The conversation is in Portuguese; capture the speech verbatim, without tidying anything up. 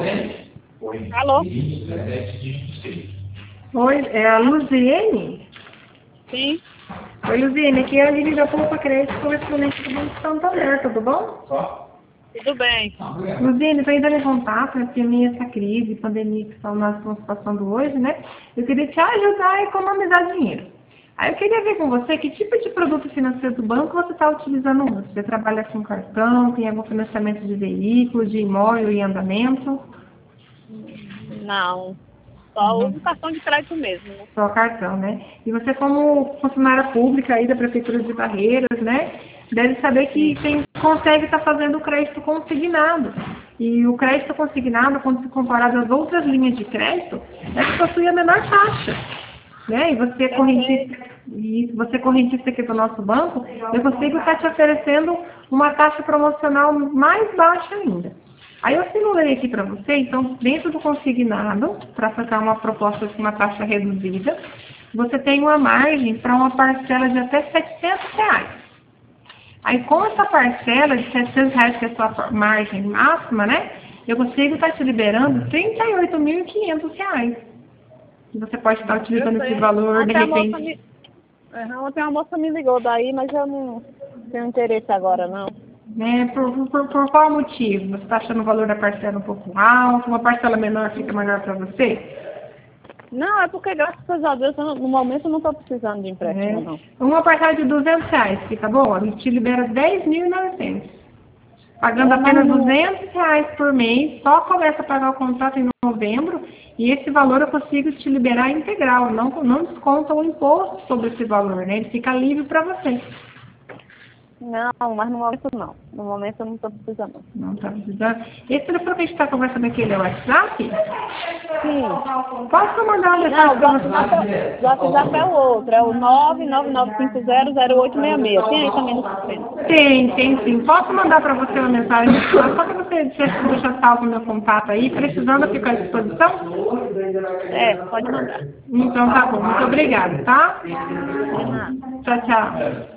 Alô? Oi, é a Luziene? Sim. Oi, Luziene, aqui é a Lívia da Poupa Crédito, correspondente do Banco Santander, tudo bom? Tudo bem. Luziene, estou entrando em contato, né, porque minha essa crise, pandemia que nós estamos passando hoje, né? Eu queria te ajudar a economizar dinheiro. Aí eu queria ver com você que tipo de produto financeiro do banco você está utilizando hoje. Você trabalha com cartão, tem algum financiamento de veículos, de imóvel e andamento? Não. Só uso cartão de crédito mesmo. Só cartão, né? E você, como funcionária pública aí da Prefeitura de Barreiras, né? Deve saber que quem consegue estar fazendo o crédito consignado. E o crédito consignado, quando se comparado às outras linhas de crédito, é que possui a menor taxa. Né? E você é correntista, e você é correntista aqui do nosso banco, eu consigo estar te oferecendo uma taxa promocional mais baixa ainda. Aí eu simulei aqui para você, então, dentro do consignado, para sacar uma proposta com uma taxa reduzida, você tem uma margem para uma parcela de até setecentos reais. Aí com essa parcela de setecentos reais, que é a sua margem máxima, né? Eu consigo estar te liberando trinta e oito mil e quinhentos reais. Você pode estar utilizando esse valor, de repente. Me... Uhum, ontem a moça me ligou daí, mas eu não tenho interesse agora, não. Né? Por, por, por qual motivo? Você está achando o valor da parcela um pouco alto? Uma parcela menor fica melhor para você? Não, é porque, graças a Deus, eu, no momento eu não estou precisando de empréstimo, É. não. Uma parcela de duzentos reais fica boa? A gente te libera dez mil e novecentos. Pagando É, apenas não... duzentos reais por mês, só começa a pagar o contrato em novembro, e esse valor eu consigo te liberar integral, não, não desconta o imposto sobre esse valor, né? Ele fica livre para você. Não, mas no momento não. No momento eu não estou precisando. Não está precisando. Esse telefone que a gente está conversando aqui, ele é o WhatsApp? Sim. Posso mandar uma Não, mensagem o para você? WhatsApp, o WhatsApp é o outro, é o nove nove nove cinco zero zero oito seis seis. Tem aí também no sistema. Tem, tem sim. Posso mandar para você uma mensagem? Só para você deixar salvo o meu contato aí, precisando, eu fico à disposição? É, pode mandar. Então tá bom, muito obrigada, tá? De nada. Tchau, tchau.